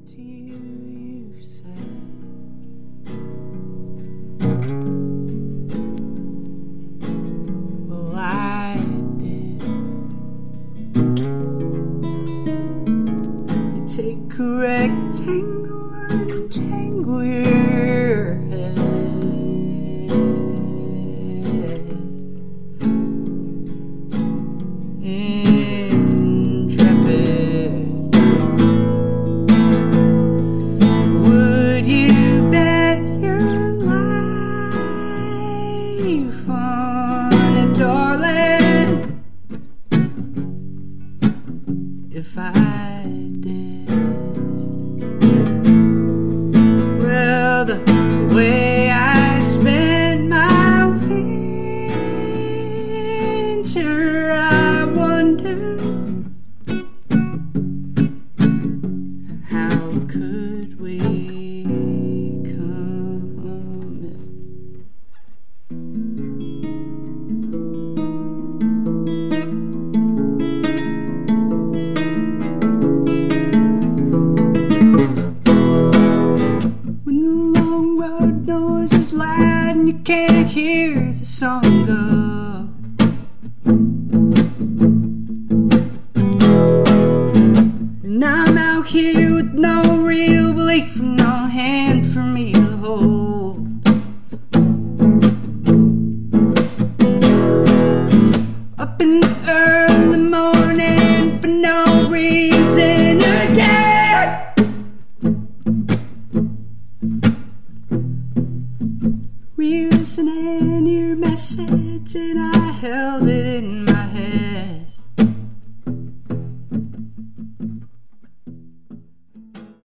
to you, you said. Well, I did. You take a rectangle, untangle your head. If I did, well, the way I spent my winter, I wonder how could we come in? Noise is loud and you can't hear the song go. And I'm out here with no real belief